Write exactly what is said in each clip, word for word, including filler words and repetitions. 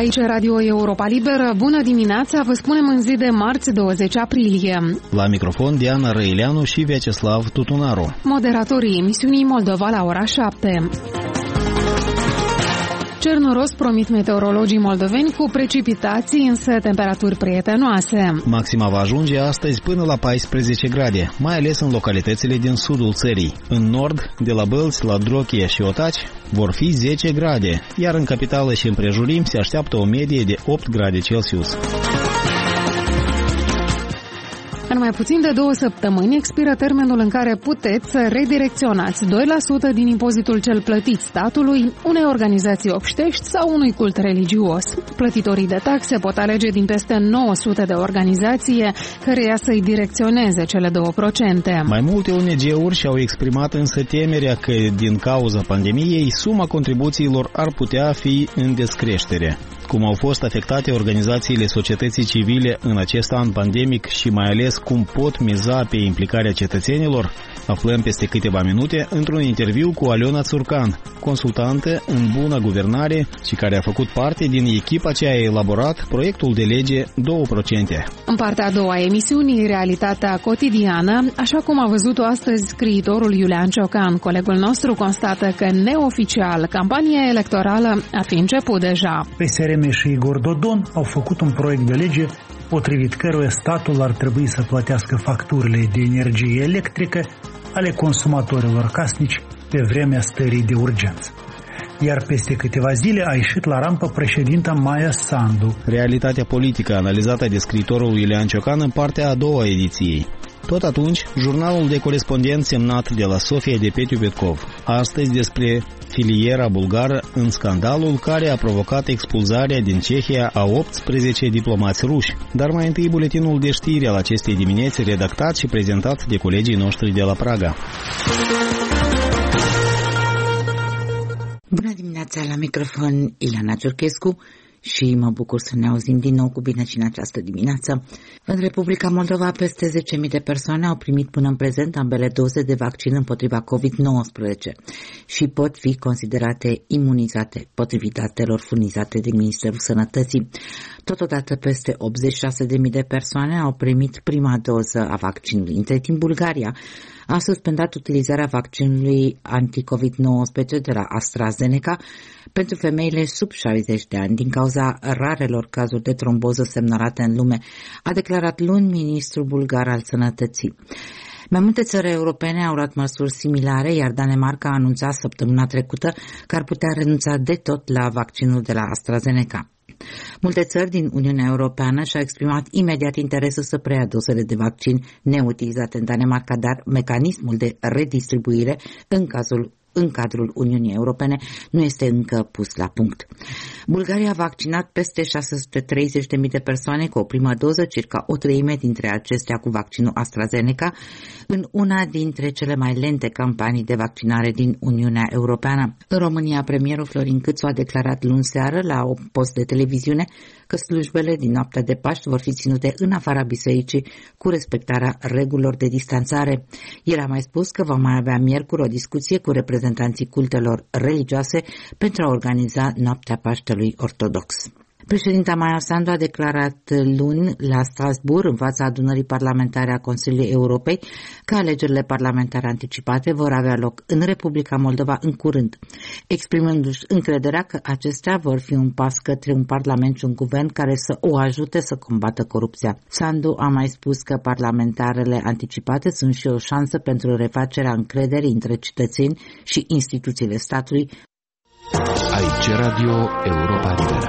Aici Radio Europa Liberă. Bună dimineața, vă spunem în zi de marți douăzeci aprilie. La microfon Diana Răileanu și Vyacheslav Tutunaru. Moderatorii emisiunii Moldova la ora șapte. Cer noros promit meteorologii moldoveni cu precipitații, însă temperaturi prietenoase. Maxima va ajunge astăzi până la paisprezece grade, mai ales în localitățile din sudul țării. În nord, de la Bălți la Drochia și Otaci, vor fi zece grade, iar în capitală și împrejurim se așteaptă o medie de opt grade Celsius. În mai puțin de două săptămâni expiră termenul în care puteți să redirecționați doi la sută din impozitul cel plătit statului unei organizații obștești sau unui cult religios. Plătitorii de taxe pot alege din peste nouă sute de organizații căreia să-i direcționeze cele două procente. Mai multe O N G-uri și-au exprimat însă temerea că din cauza pandemiei suma contribuțiilor ar putea fi în descreștere. Cum au fost afectate organizațiile societății civile în acest an pandemic și mai ales cum pot miza pe implicarea cetățenilor, aflăm peste câteva minute într-un interviu cu Aliona Țurcan, consultantă în bună guvernare și care a făcut parte din echipa ce a elaborat proiectul de lege doi la sută. În partea a doua a emisiunii, realitatea cotidiană, așa cum a văzut-o astăzi scriitorul Iulian Ciocan. Colegul nostru constată că neoficial campania electorală ar fi început deja. P S R M și Igor Dodon au făcut un proiect de lege potrivit căruia statul ar trebui să plătească facturile de energie electrică ale consumatorilor casnici pe vremea stării de urgență. Iar peste câteva zile a ieșit la rampă președinta Maia Sandu. Realitatea politică analizată de scriitorul Iulian Ciocan în partea a doua a ediției. Tot atunci, jurnalul de corespondent semnat de la Sofia de Petiu Petkov. Astăzi despre filiera bulgară în scandalul care a provocat expulzarea din Cehia a optsprezece diplomați ruși. Dar mai întâi buletinul de știri al acestei dimineți redactat și prezentat de colegii noștri de la Praga. Bună dimineața, la microfon Ileana Ciurchescu și mă bucur să ne auzim din nou cu bine și în această dimineață. În Republica Moldova, peste zece mii de persoane au primit până în prezent ambele doze de vaccin împotriva covid nouăsprezece și pot fi considerate imunizate, potrivit datelor furnizate de Ministerul Sănătății. Totodată, peste optzeci și șase de mii de persoane au primit prima doză a vaccinului. Între timp, Bulgaria a suspendat utilizarea vaccinului anti-covid nouăsprezece de la AstraZeneca pentru femeile sub șaizeci de ani din cauza rarelor cazuri de tromboză semnalate în lume, a declarat luni ministrul bulgar al sănătății. Mai multe țări europene au luat măsuri similare, iar Danemarca a anunțat săptămâna trecută că ar putea renunța de tot la vaccinul de la AstraZeneca. Multe țări din Uniunea Europeană și-au exprimat imediat interesul să preia dozele de vaccin neutilizate în Danemarca, dar mecanismul de redistribuire în cazul în cadrul Uniunii Europene nu este încă pus la punct. Bulgaria a vaccinat peste șase sute treizeci de mii de persoane cu o primă doză, circa o treime dintre acestea cu vaccinul AstraZeneca, în una dintre cele mai lente campanii de vaccinare din Uniunea Europeană. În România, premierul Florin Câțu a declarat luni seară la un post de televiziune că slujbele din noaptea de Paști vor fi ținute în afara bisericii cu respectarea regulilor de distanțare. El a mai spus că va mai avea miercuri o discuție cu reprezentanții cultelor religioase pentru a organiza noaptea Paștelui ortodox. Președinta Maia Sandu a declarat luni la Strasbourg, în fața adunării parlamentare a Consiliului Europei, că alegerile parlamentare anticipate vor avea loc în Republica Moldova în curând, exprimându-și încrederea că acestea vor fi un pas către un parlament și un guvern care să o ajute să combată corupția. Sandu a mai spus că parlamentarele anticipate sunt și o șansă pentru refacerea încrederii între cetățeni și instituțiile statului. Aici Radio Europa Liberă.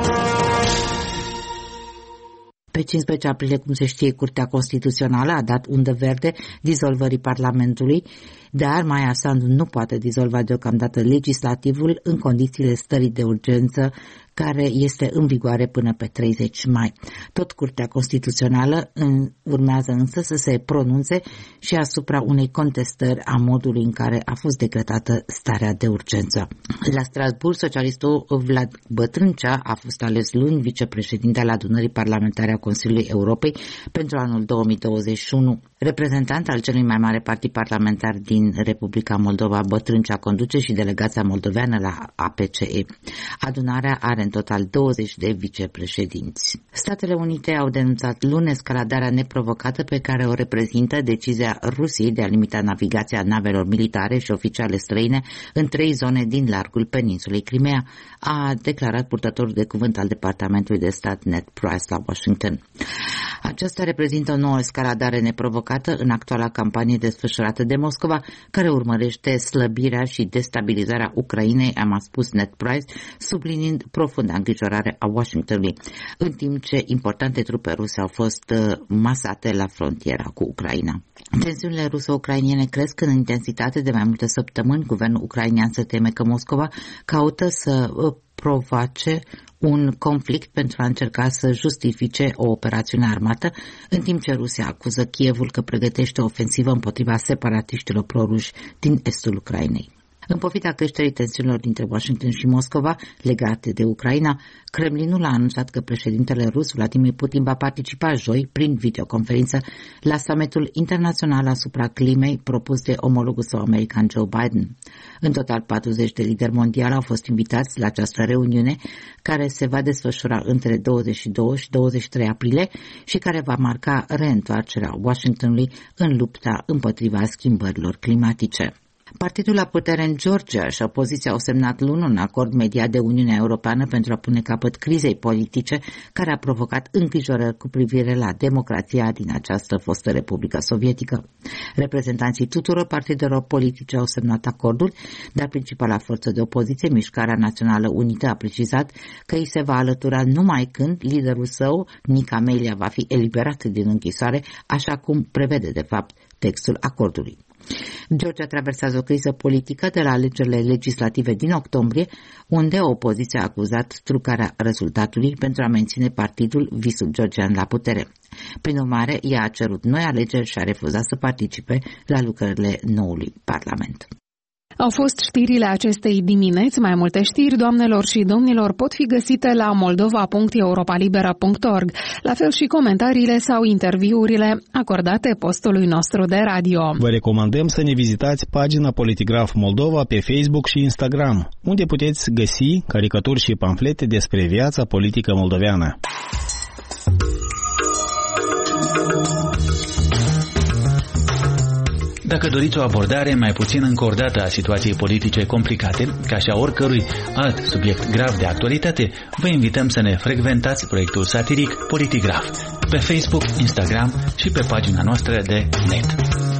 Pe cincisprezece aprilie, cum se știe, Curtea Constituțională a dat undă verde dizolvării Parlamentului, dar Maia Sandu nu poate dizolva deocamdată legislativul în condițiile stării de urgență care este în vigoare până pe treizeci mai. Tot Curtea Constituțională în, urmează însă să se pronunțe și asupra unei contestări a modului în care a fost decretată starea de urgență. La Strasbourg, socialistul Vlad Bătrâncea a fost ales luni vicepreședinte al adunării parlamentare a Consiliului Europei pentru anul două mii douăzeci și unu. Reprezentant al celui mai mare partid parlamentar din din Republica Moldova, bătrân ce conduce și delegația moldoveană la A P C E. Adunarea are în total douăzeci de vicepreședinți. Statele Unite au denunțat luni escaladarea neprovocată pe care o reprezintă decizia Rusiei de a limita navigația navelor militare și oficiale străine în trei zone din largul peninsulei Crimea, a declarat purtătorul de cuvânt al Departamentului de Stat Ned Price la Washington. Aceasta reprezintă o nouă escaladare neprovocată în actuala campanie desfășurată de Moscova, care urmărește slăbirea și destabilizarea Ucrainei, a spus Ned Price, subliniind profunda îngrijorare a Washingtonului, în timp ce importante trupe ruse au fost masate la frontiera cu Ucraina. Tensiunile ruso-ucrainiene cresc în intensitate de mai multe săptămâni. Guvernul ucrainean se teme că Moscova caută să provoace un conflict pentru a încerca să justifice o operațiune armată, în timp ce Rusia acuză Kievul că pregătește o ofensivă împotriva separatiștilor proruși din estul Ucrainei. În pofida creșterii tensiunilor dintre Washington și Moscova legate de Ucraina, Kremlinul a anunțat că președintele rus Vladimir Putin va participa joi prin videoconferință la summitul internațional asupra climei propus de omologul său american Joe Biden. În total, patruzeci de lideri mondiali au fost invitați la această reuniune, care se va desfășura între douăzeci și doi și douăzeci și trei aprilie și care va marca reîntoarcerea Washingtonului în lupta împotriva schimbărilor climatice. Partidul la putere în Georgia și opoziția au semnat luni un acord mediat de Uniunea Europeană pentru a pune capăt crizei politice care a provocat îngrijorări cu privire la democrația din această fostă Republică Sovietică. Reprezentanții tuturor partidelor politice au semnat acordul, dar principala forță de opoziție, Mișcarea Națională Unită, a precizat că îi se va alătura numai când liderul său, Nica Melia, va fi eliberat din închisoare, așa cum prevede de fapt textul acordului. Georgia traversează o criză politică de la alegerile legislative din octombrie, unde opoziția a acuzat trucarea rezultatului pentru a menține partidul Visul Georgian la putere. Prin urmare, ea a cerut noi alegeri și a refuzat să participe la lucrările noului Parlament. Au fost știrile acestei dimineți. Mai multe știri, doamnelor și domnilor, pot fi găsite la moldova punct europalibera punct org, la fel și comentariile sau interviurile acordate postului nostru de radio. Vă recomandăm să ne vizitați pagina Politigraf Moldova pe Facebook și Instagram, unde puteți găsi caricaturi și pamflete despre viața politică moldoveană. Dacă doriți o abordare mai puțin încordată a situației politice complicate, ca și a oricărui alt subiect grav de actualitate, vă invităm să ne frecventați proiectul satiric Politigraf pe Facebook, Instagram și pe pagina noastră de net.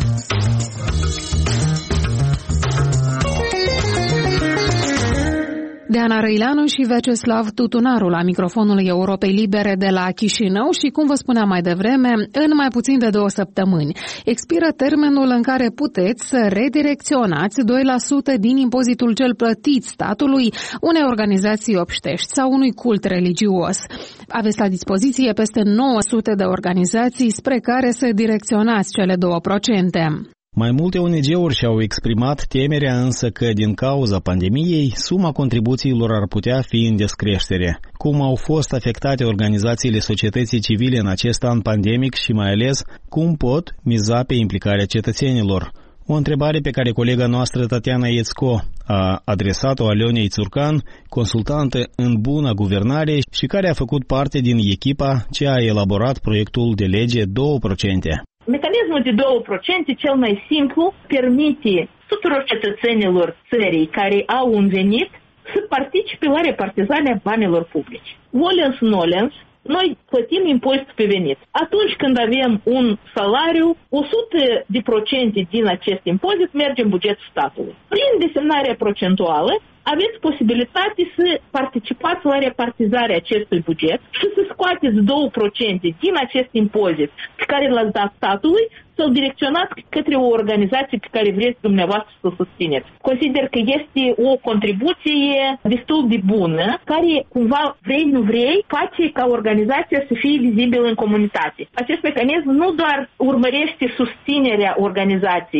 Diana Răileanu și Veceslav Tutunaru la microfonul Europei Libere de la Chișinău și, cum vă spuneam mai devreme, în mai puțin de două săptămâni expiră termenul în care puteți să redirecționați doi la sută din impozitul cel plătit statului unei organizații obștești sau unui cult religios. Aveți la dispoziție peste nouă sute de organizații spre care să direcționați cele două procente. Mai multe O N G-uri și-au exprimat temerea însă că din cauza pandemiei suma contribuțiilor ar putea fi în descreștere. Cum au fost afectate organizațiile societății civile în acest an pandemic și mai ales cum pot miza pe implicarea cetățenilor? O întrebare pe care colega noastră Tatiana Iețco a adresat-o Alionei Țurcan, consultantă în bună guvernare și care a făcut parte din echipa ce a elaborat proiectul de lege doi la sută. Mecanismul de doi la sută, cel mai simplu, permite tuturor cetățenilor țării care au un venit să participe la repartizarea banilor publici. Volens nolens, noi plătim impozit pe venit. Atunci când avem un salariu, o sută la sută din acest impozit merge în bugetul statului. Prin desemnarea procentuală, aveți posibilitate să participați la repartizarea acestui buget și să scoateți doi la sută din acest impozit pe care l-ați dat statului, să-l direcționați către o organizație pe care vreți dumneavoastră să o susțineți. Consider că este o contribuție destul de bună, care cumva vrei, nu vrei, face ca organizația să fie vizibilă în comunitate. Acest mecanism nu doar urmărește susținerea organizațiilor,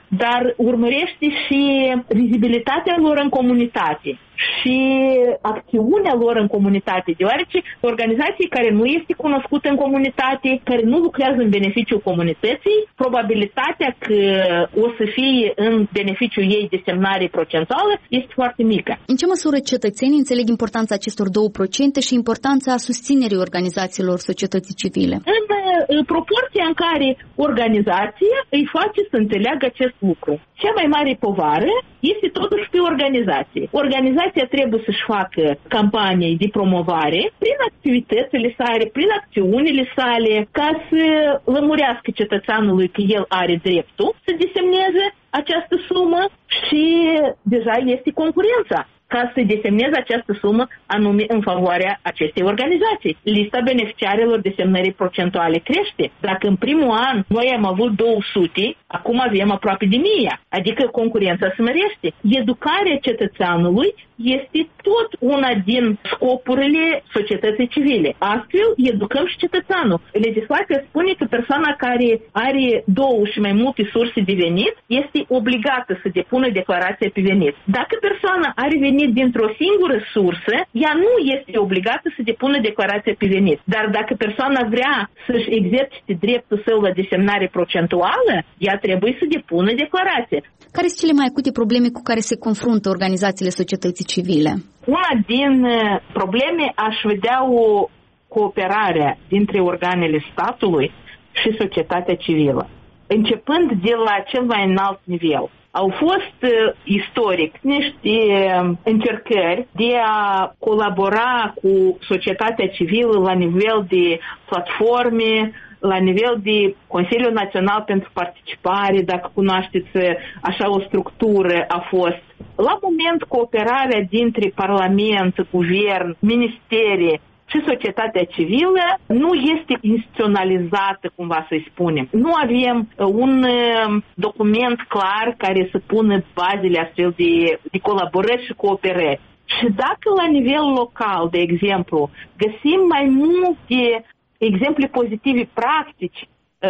dar urmărește și vizibilitatea lor în comunitate și acțiunea lor în comunitate, deoarece organizații care nu este cunoscută în comunitate, care nu lucrează în beneficiul comunității, probabilitatea că o să fie în beneficiul ei desemnare procentuală este foarte mică. În ce măsură cetățenii înțeleg importanța acestor două procente și importanța susținerii organizațiilor societății civile? În, în proporția în care organizația îi face să înțeleagă acest lucru. Cea mai mare povară este totuși pe organizație. Organizația trebuie să-și facă campanii de promovare prin activitățile sale, prin acțiunile sale, ca să lămurească cetățeanului că el are dreptul să desemneze această sumă și deja este concurența ca să desemneze această sumă anume în favoarea acestei organizații. Lista beneficiarilor desemnării procentuale crește. Dacă în primul an noi am avut două sute, acum avem aproape de mie, adică concurența se mărește. Educarea cetățeanului este tot una din scopurile societății civile. Astfel, educăm și cetățeanul. Legislația spune că persoana care are două și mai multe surse de venit este obligată să depună declarația pe venit. Dacă persoana are venit dintr-o singură sursă, ea nu este obligată să depună declarația pe venit. Dar dacă persoana vrea să-și exercite dreptul său la desemnare procentuală, ea trebuie să depună declarație. Care sunt cele mai acute probleme cu care se confruntă organizațiile societății civile? Una din probleme aș vedea o cooperare dintre organele statului și societatea civilă, începând de la cel mai înalt nivel. Au fost uh, istoric niște uh, încercări de a colabora cu societatea civilă la nivel de platforme, la nivel de Consiliul Național pentru Participare, dacă cunoașteți așa o structură a fost. La moment, cooperarea dintre Parlament, Guvern, Ministerii și societatea civilă nu este instituționalizată, cumva să-i spunem. Nu avem un document clar care să pună bazele astfel de, de colaborări și cooperări. Și dacă la nivel local, de exemplu, găsim mai multe exemple pozitive, practici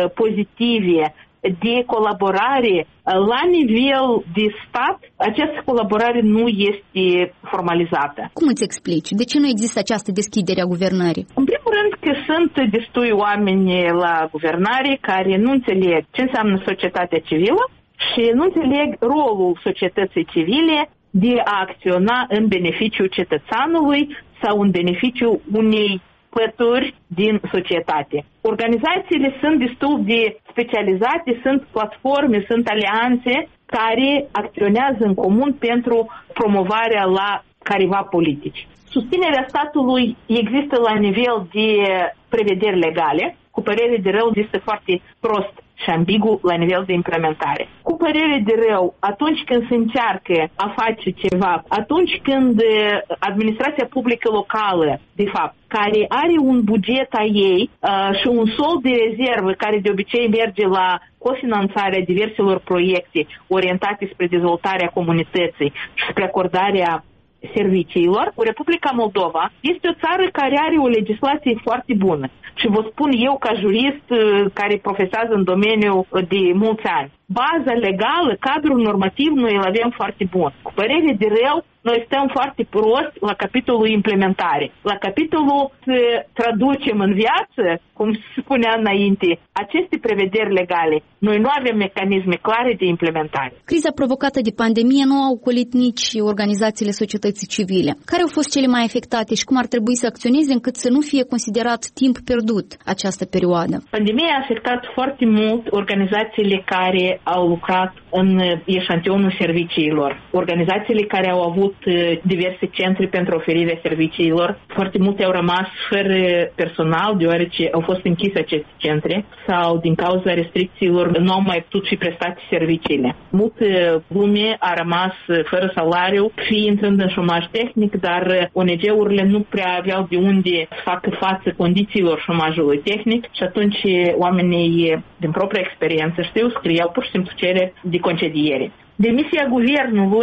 pozitive de colaborare la nivel de stat, această colaborare nu este formalizată. Cum îți explici? De ce nu există această deschidere a guvernării? În primul rând că sunt destui oameni la guvernare care nu înțeleg ce înseamnă societatea civilă și nu înțeleg rolul societății civile de a acționa în beneficiul cetățeanului sau în beneficiul unei pături din societate. Organizațiile sunt destul de specializate, sunt platforme, sunt alianțe care acționează în comun pentru promovarea la careva politici. Susținerea statului există la nivel de prevederi legale, cu părere de rău este foarte prost și ambigu la nivel de implementare. Cu părere de rău, atunci când se încearcă a face ceva, atunci când administrația publică locală, de fapt, care are un buget a ei uh, și un sold de rezervă care de obicei merge la cofinanțarea diverselor proiecte orientate spre dezvoltarea comunității și spre acordarea serviciilor, Republica Moldova este o țară care are o legislație foarte bună. Și vă spun eu ca jurist care profesează în domeniul de mulți ani. Baza legală, cadrul normativ, noi îl avem foarte bun. Cu părere de rău, noi stăm foarte prost la capitolul implementare. La capitolul să traducem în viață, cum se spunea înainte, aceste prevederi legale. Noi nu avem mecanisme clare de implementare. Criza provocată de pandemie nu a ocolit nici organizațiile societății civile. Care au fost cele mai afectate și cum ar trebui să acționeze încât să nu fie considerat timp pierdut această perioadă? Pandemia a afectat foarte mult organizațiile care au lucrat în eșantionul serviciilor. Organizațiile care au avut diverse centre pentru oferirea serviciilor. Foarte multe au rămas fără personal, deoarece au fost închise aceste centre sau din cauza restricțiilor nu au mai putut fi prestate serviciile. Multă lume a rămas fără salariu, fie intrând în șomaj tehnic, dar O N G-urile nu prea aveau de unde să facă față condițiilor șomajului tehnic și atunci oamenii, din propria experiență, știu, scriau pur și simplu cereri de concediere. Demisia guvernului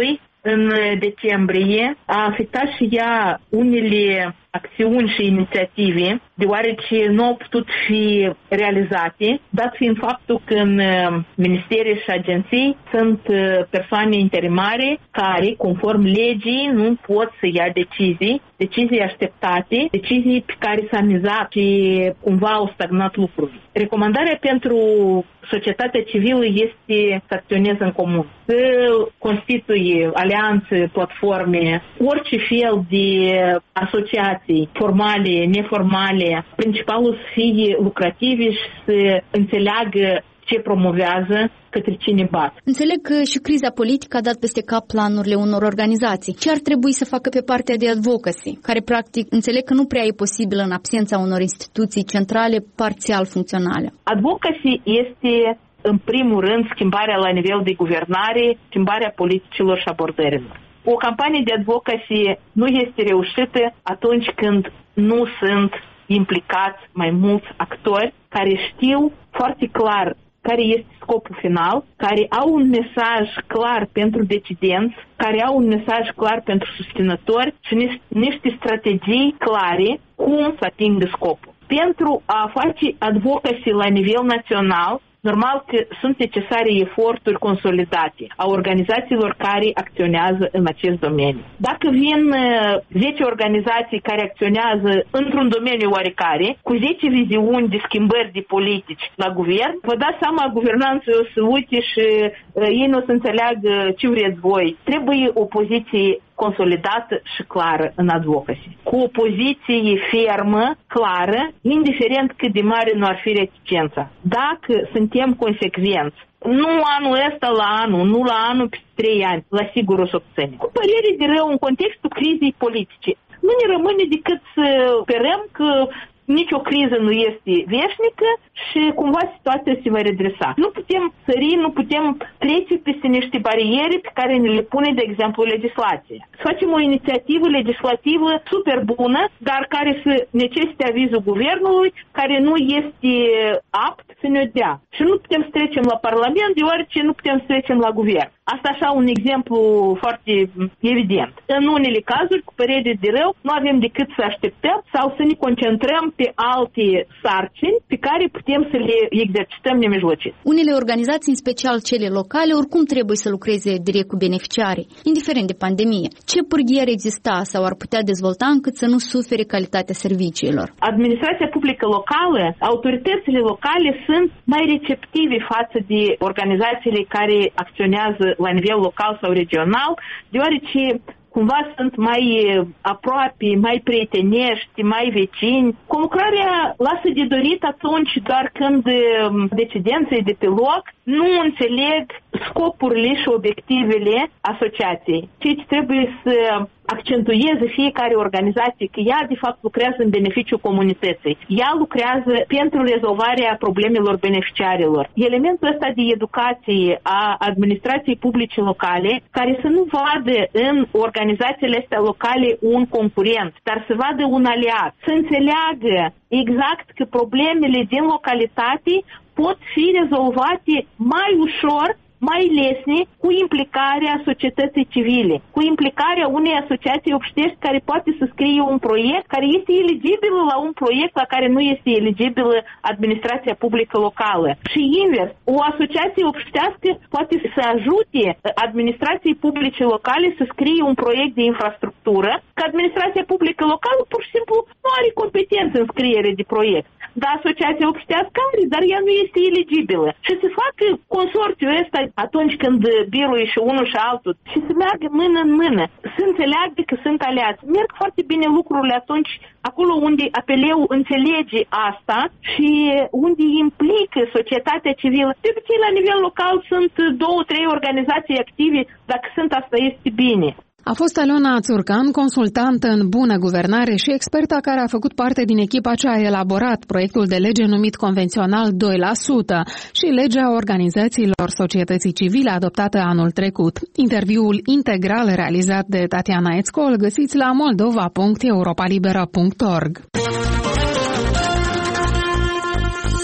în decembrie a afectat și ea unele acțiuni și inițiative, deoarece nu au putut fi realizate, dat fiind faptul că în ministerii și agenții sunt persoane interimare care, conform legii, nu pot să ia decizii, decizii așteptate, decizii pe care s-a mizat și cumva au stagnat lucrurile. Recomandarea pentru societatea civilă este să acționeze în comun, să constituie alianțe, platforme, orice fel de asociații formale, neformale, principalul să fie lucrative și să înțeleagă ce promovează, către cine bat. Înțeleg că și criza politică a dat peste cap planurile unor organizații. Ce ar trebui să facă pe partea de advocacy, care practic înțeleg că nu prea e posibil în absența unor instituții centrale parțial funcționale? Advocacy este în primul rând schimbarea la nivel de guvernare, schimbarea politicilor și abordărilor. O campanie de advocacy nu este reușită atunci când nu sunt implicați mai mulți actori care știu foarte clar care este scopul final, care au un mesaj clar pentru decidenți, care au un mesaj clar pentru susținători și niște strategii clare cum să atingă scopul. Pentru a face advocacy la nivel național, normal că sunt necesare eforturi consolidate a organizațiilor care acționează în acest domeniu. Dacă vin zece organizații care acționează într-un domeniu oarecare, cu zece viziuni de schimbări de politici la guvern, vă dați seama, guvernanții o să uite și uh, ei nu o să înțeleagă ce vreți voi. Trebuie o poziție consolidată și clară în advocacy. Cu o poziție fermă, clară, indiferent cât de mare nu ar fi reticența. Dacă suntem consecvenți, nu anul ăsta la anul, nu la anul pe trei ani, la sigur o să obținem. Cu părere de rău, în contextul crizei politice, nu ne rămâne decât să sperăm că nicio criză nu este veșnică și cumva situația se va redresa. Nu putem sări, nu putem trece peste niște bariere pe care ne le pune, de exemplu, legislația. Să facem o inițiativă legislativă super bună, dar care să necesite avizul guvernului, care nu este apt să ne dea. Și nu putem să trecem la Parlament, deoarece nu putem să trecem la guvern. Asta așa un exemplu foarte evident. În unele cazuri, cu părere de rău, nu avem decât să așteptăm sau să ne concentrăm pe alte sarcini pe care putem să le exercităm nemijlocit. Unele organizații, în special cele locale, oricum trebuie să lucreze direct cu beneficiarii, indiferent de pandemie. Ce pârghii ar exista sau ar putea dezvolta încât să nu sufere calitatea serviciilor? Administrația publică locală, autoritățile locale sunt mai receptive față de organizațiile care acționează la nivel local sau regional, deoarece cumva sunt mai aproape, mai prietenești, mai vecini. Conlucrarea lasă de dorit atunci doar când decidenții de pe loc nu înțeleg scopurile și obiectivele asociației. Ceea ce trebuie să accentueze fiecare organizație că ea de fapt lucrează în beneficiul comunității. Ea lucrează pentru rezolvarea problemelor beneficiarilor. Elementul ăsta de educație a administrației publice locale, care să nu vadă în organizațiile astea locale un concurent, dar să vadă un aliat, să înțeleagă exact că problemele din localitate pot fi rezolvate mai ușor, mai lesne, cu implicarea societății civile, cu implicarea unei asociații obștești care poate să scrie un proiect care este eligibil la un proiect la care nu este eligibilă administrația publică locală. Și invers, o asociație obștească poate să ajute administrației publice locale să scrie un proiect de infrastructură, că administrația publică locală pur și simplu nu are competență în scriere de proiect. Dar asociația obștească are, dar ea nu este eligibilă. Și se facă consorțiul ăsta atunci când birui și unul și altul și să meargă mână în mână, să înțeleagă că sunt aliați. Merg foarte bine lucrurile atunci acolo unde apeleu înțelege asta și unde implică societatea civilă. De obicei, la nivel local sunt două, trei organizații active, dacă sunt, asta este bine. A fost Aliona Țurcan, consultantă în bună guvernare și experta care a făcut parte din echipa ce a elaborat proiectul de lege numit convențional doi la sută și legea organizațiilor societății civile adoptată anul trecut. Interviul integral realizat de Tatiana Ețco îl găsiți la moldova punct europa libera punct org.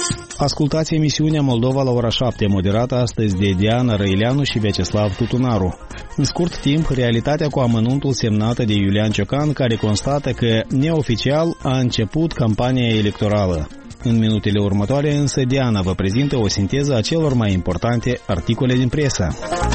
Ascultați emisiunea Moldova la ora șapte, moderată astăzi de Diana Răileanu și Vyacheslav Tutunaru. În scurt timp, realitatea cu amănuntul semnată de Iulian Ciocan, care constată că, neoficial, a început campania electorală. În minutele următoare, însă, Diana vă prezintă o sinteză a celor mai importante articole din presă.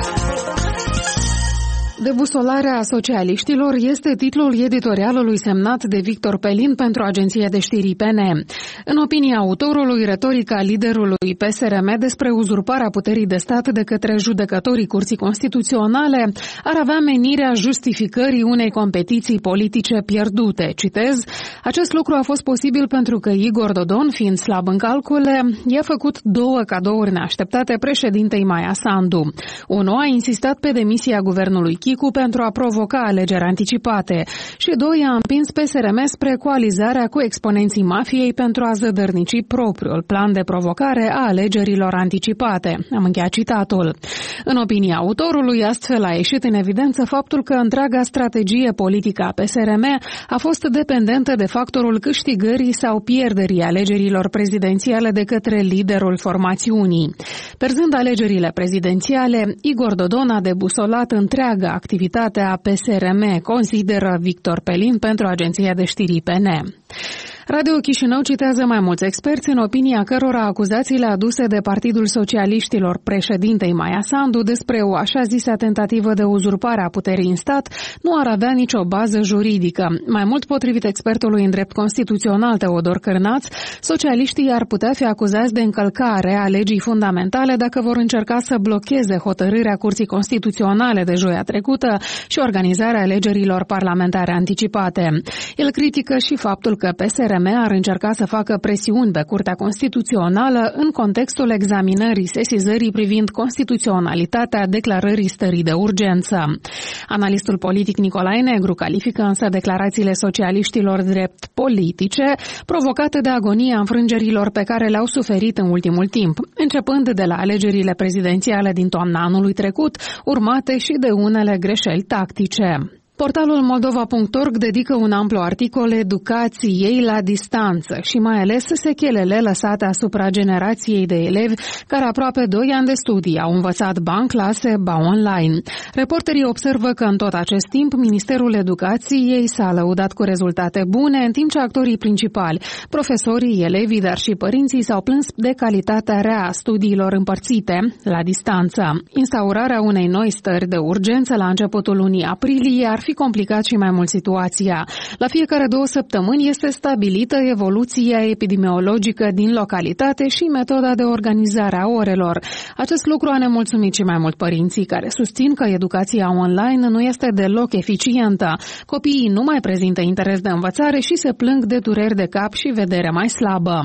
Debusolarea socialiștilor este titlul editorialului semnat de Victor Pelin pentru agenția de știri P N. În opinia autorului, retorica liderului P S R M despre uzurparea puterii de stat de către judecătorii Curții Constituționale ar avea menirea justificării unei competiții politice pierdute. Citez, acest lucru a fost posibil pentru că Igor Dodon, fiind slab în calcule, i-a făcut două cadouri neașteptate președintei Maia Sandu. Unu, a insistat pe demisia guvernului Chicu pentru a provoca alegeri anticipate și doi, a împins P S R M spre coalizarea cu exponenții mafiei pentru a zădărnici propriul plan de provocare a alegerilor anticipate. Am încheiat citatul. În opinia autorului, astfel a ieșit în evidență faptul că întreaga strategie politică a P S R M a fost dependentă de factorul câștigării sau pierderii alegerilor prezidențiale de către liderul formațiunii. Perzând alegerile prezidențiale, Igor Dodon a debusolat întreaga activitatea P S R M, consideră Victor Pelin pentru agenția de știri P N. Radio Chișinău citează mai mulți experți în opinia cărora acuzațiile aduse de Partidul Socialiștilor președintei Maia Sandu despre o așa zisă tentativă de uzurpare a puterii în stat nu ar avea nicio bază juridică. Mai mult, potrivit expertului în drept constituțional Teodor Cârnaț, socialiștii ar putea fi acuzați de încălcare a legii fundamentale dacă vor încerca să blocheze hotărârea Curții Constituționale de joia trecută și organizarea alegerilor parlamentare anticipate. El critică și faptul că P S R M ar încerca să facă presiuni pe Curtea Constituțională în contextul examinării sesizării privind constituționalitatea declarării stării de urgență. Analistul politic Nicolae Negru califică însă declarațiile socialiștilor drept politice, provocate de agonia înfrângerilor pe care le-au suferit în ultimul timp, începând de la alegerile prezidențiale din toamna anului trecut, urmate și de unele greșeli tactice. Portalul moldova punct org dedică un amplu articol educației la distanță și mai ales sechelele lăsate asupra generației de elevi care aproape doi ani de studii au învățat ba în clase, ba online. Reporterii observă că în tot acest timp Ministerul Educației s-a lăudat cu rezultate bune, în timp ce actorii principali, profesorii, elevii, dar și părinții s-au plâns de calitatea rea a studiilor împărțite la distanță. Instaurarea unei noi stări de urgență la începutul lunii aprilie ar fi complicat și mai mult situația. La fiecare două săptămâni este stabilită evoluția epidemiologică din localitate și metoda de organizare a orelor. Acest lucru a nemulțumit și mai mult părinții, care susțin că educația online nu este deloc eficientă. Copiii nu mai prezintă interes de învățare și se plâng de dureri de cap și vedere mai slabă.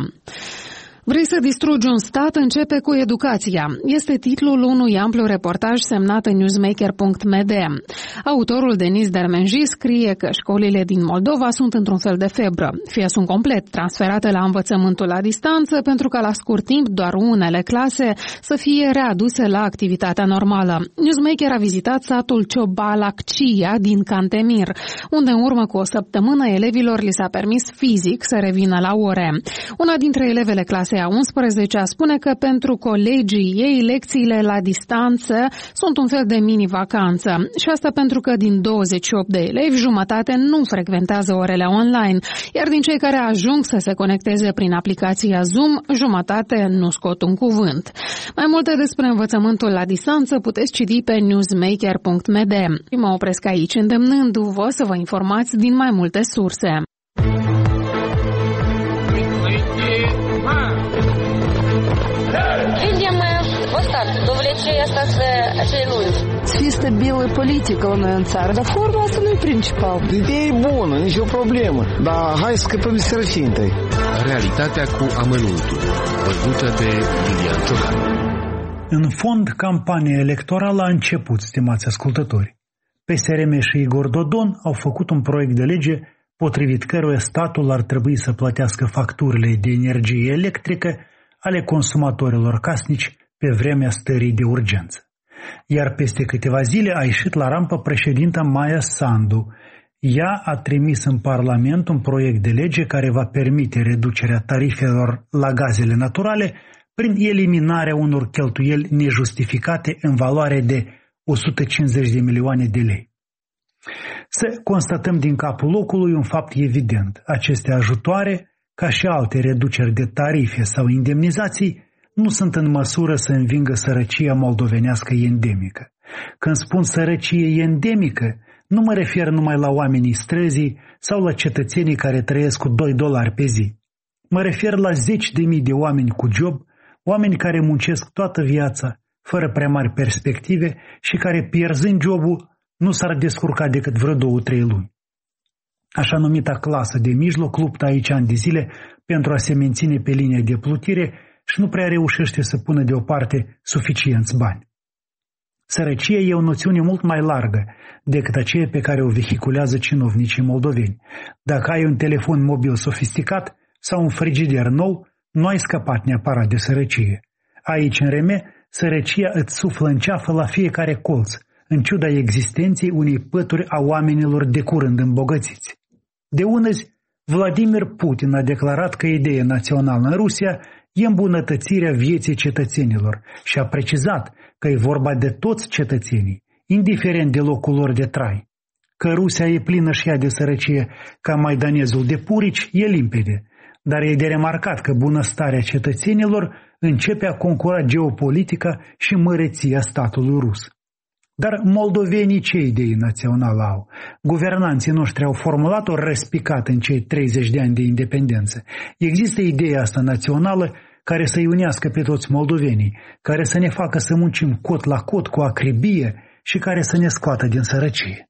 Vrei să distrugi un stat? Începe cu educația. Este titlul unui amplu reportaj semnat în newsmaker punct m d. Autorul Denis Dermenji scrie că școlile din Moldova sunt într-un fel de febră. Fie sunt complet transferate la învățământul la distanță, pentru ca la scurt timp doar unele clase să fie readuse la activitatea normală. Newsmaker a vizitat satul Ciobalaccia din Cantemir, unde în urmă cu o săptămână elevilor li s-a permis fizic să revină la ore. Una dintre elevele clasei a unsprezecea spune că pentru colegii ei lecțiile la distanță sunt un fel de mini-vacanță. Și asta pentru că din douăzeci și opt de elevi, jumătate nu frecventează orele online, iar din cei care ajung să se conecteze prin aplicația Zoom, jumătate nu scot un cuvânt. Mai multe despre învățământul la distanță puteți citi pe newsmaker punct m d. Mă opresc aici, îndemnându-vă să vă informați din mai multe surse. Fie stabilă politică la noi în țară, dar forma asta nu e principal. Ideea e bună, nicio problemă, dar hai să scăpăm de sărăcie întâi. Realitatea cu amănuntul, văzută de Iulian Ciocan. În fond, campania electorală a început, stimați ascultători. P S R M și Igor Dodon au făcut un proiect de lege potrivit căruia statul ar trebui să plătească facturile de energie electrică ale consumatorilor casnici pe vremea stării de urgență. Iar peste câteva zile a ieșit la rampă președinta Maia Sandu. ea a trimis în Parlament un proiect de lege care va permite reducerea tarifelor la gazele naturale prin eliminarea unor cheltuieli nejustificate în valoare de o sută cincizeci de milioane de lei. Să constatăm din capul locului un fapt evident. Aceste ajutoare, ca și alte reduceri de tarife sau indemnizații, nu sunt în măsură să învingă sărăcia moldovenească endemică. Când spun sărăcie endemică, nu mă refer numai la oamenii străzii sau la cetățenii care trăiesc cu doi dolari pe zi. Mă refer la zeci de mii de oameni cu job, oameni care muncesc toată viața, fără prea mari perspective și care, pierzând jobul, nu s-ar descurca decât vreo două-trei luni. Așa numita clasă de mijloc luptă aici ani de zile pentru a se menține pe linia de plutire și nu prea reușește să pună deoparte suficienți bani. Sărăcia e o noțiune mult mai largă decât aceea pe care o vehiculează cinovnicii moldoveni. Dacă ai un telefon mobil sofisticat sau un frigider nou, nu ai scăpat neapărat de sărăcie. Aici, în Reme, sărăcia îți suflă în ceafă la fiecare colț, în ciuda existenței unei pături a oamenilor de curând îmbogățiți. De unăzi, Vladimir Putin a declarat că ideea națională în Rusia e îmbunătățirea vieții cetățenilor și a precizat că e vorba de toți cetățenii, indiferent de locul lor de trai. Că Rusia e plină și ea de sărăcie ca maidanezul de purici e limpede, dar e de remarcat că bunăstarea cetățenilor începe a concura geopolitica și măreția statului rus. Dar moldovenii ce idei naționale au? Guvernanții noștri au formulat-o răspicat în cei treizeci de ani de independență. Există ideea asta națională care să-i unească pe toți moldovenii, care să ne facă să muncim cot la cot cu acribie și care să ne scoată din sărăcie.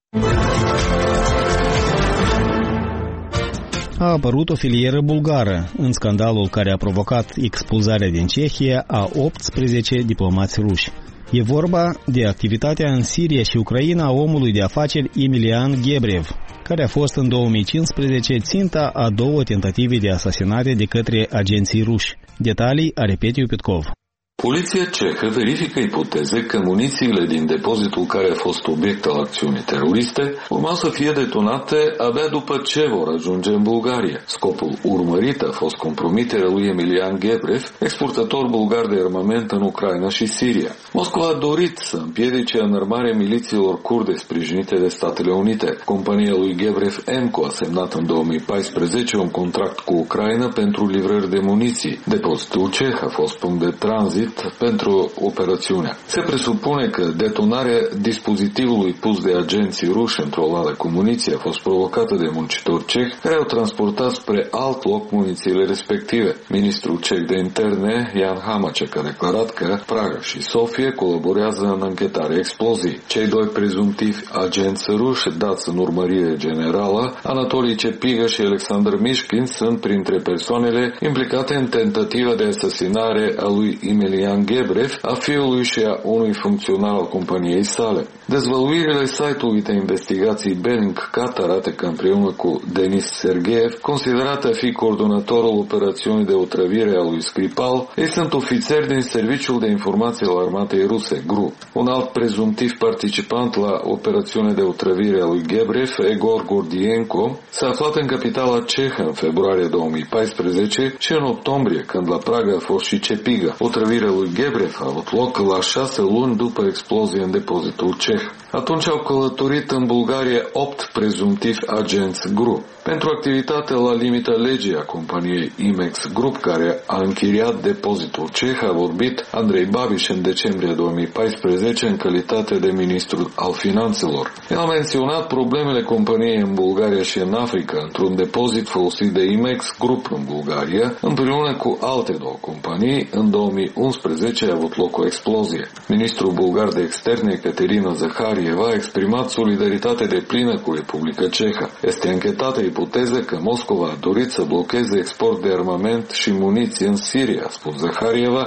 A apărut o filieră bulgară în scandalul care a provocat expulzarea din Cehia a optsprezece diplomați ruși. E vorba de activitatea în Siria și Ucraina a omului de afaceri Emilian Gebrev, care a fost în două mii cincisprezece ținta a două tentative de asasinare de către agenții ruși. Detalii are Petiu Petkov. Poliția cehă verifică ipoteze că munițiile din depozitul care a fost obiect al acțiunii teroriste urmau să fie detonate abia după ce vor ajunge în Bulgaria. Scopul urmărit a fost compromiterea lui Emilian Gebrev, exportator bulgar de armament în Ucraina și Siria. Moscova a dorit să împiedice înarmarea milițiilor kurde sprijinite de Statele Unite. Compania lui Gebrev Emco a semnat în două mii paisprezece un contract cu Ucraina pentru livrări de muniții. Depozitul ceh a fost punct de tranzit pentru operațiunea. Se presupune că detonarea dispozitivului pus de agenții ruși într-o ladă cu muniție a fost provocată de muncitori cehi care au transportat spre alt loc munițiile respective. Ministrul ceh de interne, Jan Hamacek, a declarat că Praga și Sofia colaborează în anchetarea exploziei. Cei doi prezumtivi agenți ruși dați în urmărire generală, Anatolii Cepiga și Alexander Mishkin, sunt printre persoanele implicate în tentativa de asasinare a lui Emilian Gebrev, a fiului și a unui funcționar al companiei sale. Dezvăluirile site-ului de investigații Bellingcat arată că împreună cu Denis Sergeev, considerat a fi coordonatorul operațiunii de otrăvire a lui Skripal, ei sunt ofițeri din Serviciul de Informații al Armatei Ruse, G R U. Un alt prezumtiv participant la operațiunea de otrăvire a lui Gebrev, Egor Gordienko, s-a aflat în capitala cehă în februarie două mii paisprezece și în octombrie, când la Praga a fost și Cepiga. Otrăvirea lui Gebrev a avut loc la șase luni după explozie în depozitul ceh. Atunci au călătorit în Bulgaria opt prezumtivi agenți G R U. Pentru activitatea la limita legii a companiei Imex Group, care a închiriat depozitul ceh, a vorbit Andrei Babiš în decembrie două mii paisprezece în calitate de ministru al finanțelor. El a menționat problemele companiei în Bulgaria și în Africa, într-un depozit folosit de Imex Group în Bulgaria, împreună cu alte două companii. În două mii unsprezece a avut loc o explozie. Ministrul bulgar de externe, Caterina Zaharieva, a exprimat solidaritate deplină cu Republica Cehă. Este închetată ipoteză că Moscova a dorit să blocheze export de armament și muniție în Siria, a spus Zaharieva,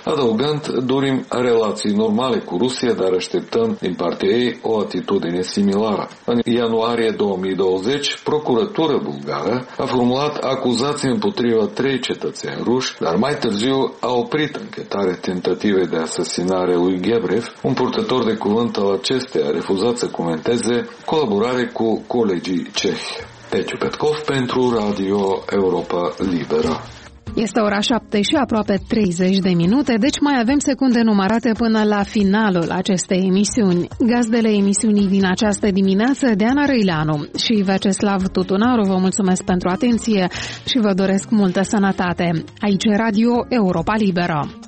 adăugând, dorim relații normale cu Rusia, dar așteptăm din partea ei o atitudine similară. În ianuarie două mii douăzeci, procuratura bulgară a formulat acuzații împotriva trei cetățeni ruși, dar mai târziu a oprit închetarea tentativei de asasinare lui Gebrev. Un purtător de cuvânt al acesteia a refuzat să comenteze colaborare cu colegii cehi. Peciu Petkov pentru Radio Europa Liberă. Este ora șapte și aproape treizeci de minute, deci mai avem secunde numărate până la finalul acestei emisiuni. Gazdele emisiunii din această dimineață, Diana Răileanu și Vyacheslav Tutunaru, vă mulțumesc pentru atenție și vă doresc multă sănătate. Aici Radio Europa Liberă.